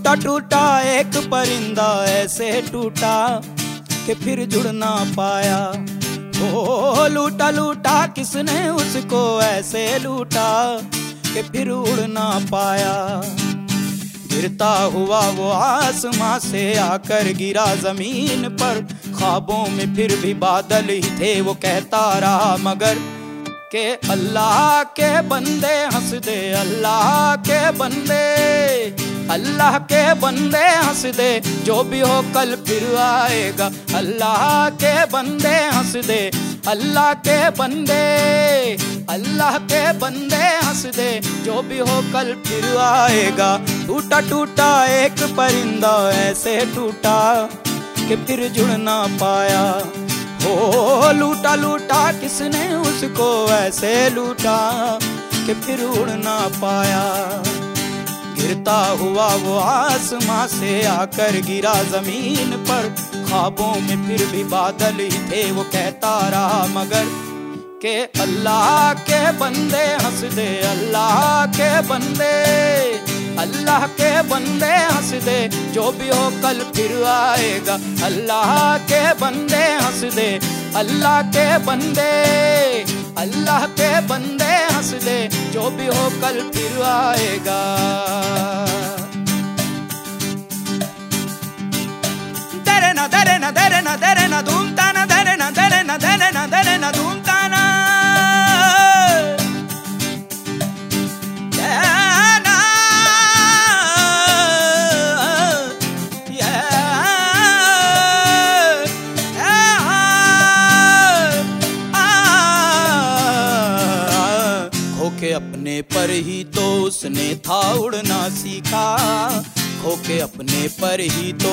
टूटा टूटा एक परिंदा ऐसे टूटा कि फिर जुड़ ना पाया। ओ लूटा लूटा किसने उसको ऐसे लूटा कि फिर उड़ ना पाया। गिरता हुआ वो आसमां से आकर गिरा जमीन पर, ख्वाबों में फिर भी बादल ही थे। वो कहता रहा मगर के अल्लाह के बंदे हंस दे, अल्लाह के बंदे, अल्लाह के बंदे हंस दे, जो भी हो कल फिर आएगा। अल्लाह के बंदे हंस दे, अल्लाह के बंदे, अल्लाह के बंदे हंस दे, जो भी हो कल फिर आएगा। टूटा टूटा एक परिंदा ऐसे टूटा कि फिर जुड़ ना पाया। ओ लूटा लूटा किसने उसको ऐसे लूटा कि फिर उड़ ना पाया। गिरता हुआ वो आसमां से आकर गिरा जमीन पर, ख्वाबों में फिर भी बादल ही थे। वो कहता रहा मगर के अल्लाह के बंदे हंस दे, अल्लाह के बंदे, अल्लाह के बंदे हंस दे, जो भी हो कल फिर आएगा। अल्लाह के बंदे हंस दे, अल्लाह के बंदे, अल्लाह के बंदे हंस दे, जो भी हो कल फिर आएगा। दरे ना दरे ना दरे ना दरे ना धूम ताना, दरे ना दरे ना दरे ना दरे ना धूम ताना। खोके अपने पर ही तो उसने था उड़ना सीखा, खोके अपने पर ही तो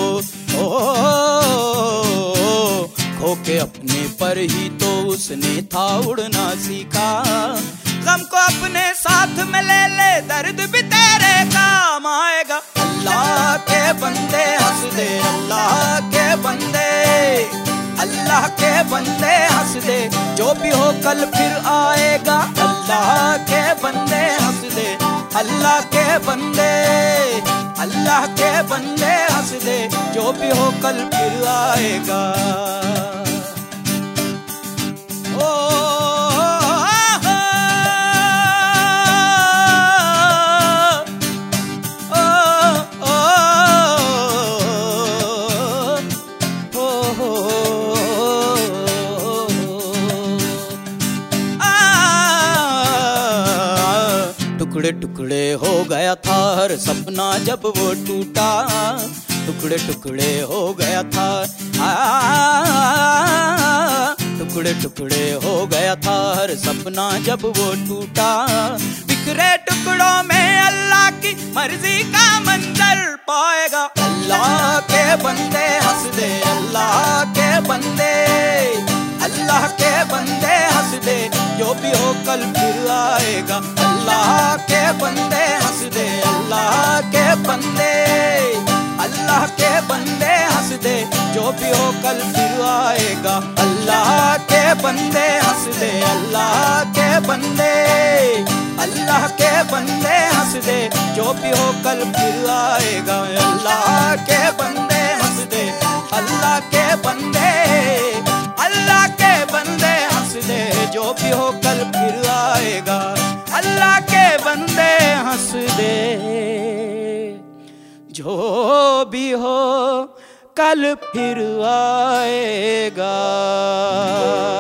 खोके अपने पर ही तो उसने था उड़ना सीखा। गम को अपने साथ में ले ले, दर्द भी तेरे काम आएगा। अल्लाह के बंदे हंस दे, अल्लाह के बंदे, अल्लाह के बंदे हंस दे, जो भी हो कल फिर आएगा। अल्लाह के बंदे हंस दे, अल्लाह के बंदे, अल्लाह के बंदे हंस दे, जो भी हो कल फिर आएगा। टुकड़े टुकड़े हो गया था हर सपना जब वो टूटा, टुकड़े टुकड़े हो गया था, टुकड़े टुकड़े हो गया था हर सपना जब वो टूटा। बिखरे टुकड़ों में अल्लाह की मर्जी का मंजर पाएगा। अल्लाह के बंदे हंस दे, अल्लाह के बंदे, अल्लाह के बंदे हंस दे, जो भी हो कल फिर आएगा। अल्लाह के बंदे हंस दे, अल्लाह के बंदे, अल्लाह के बंदे हंस दे, जो भी हो कल फिर आएगा। अल्लाह के बंदे हंस दे, अल्लाह के बंदे, अल्लाह के बंदे हंस दे, जो भी हो कल फिर आएगा। अल्लाह के बंदे हंस दे, अल्लाह के बंदे, अल्लाह के बंदे हंस दे, जो भी हो कल फिर आएगा। अल्लाह के बंदे हंस दे, जो भी हो कल फिर आएगा।